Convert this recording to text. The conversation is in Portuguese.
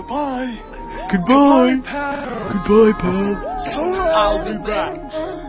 Goodbye. Goodbye. Pal. Goodbye, pal. So long. I'll be back.